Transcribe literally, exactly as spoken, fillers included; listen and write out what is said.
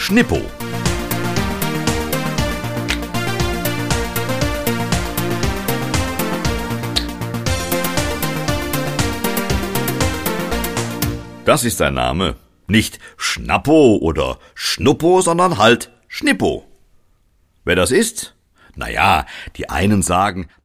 Schnippo. Das ist ein Name. Nicht Schnappo oder Schnuppo, sondern halt Schnippo. Wer das ist? Na ja, die einen sagen,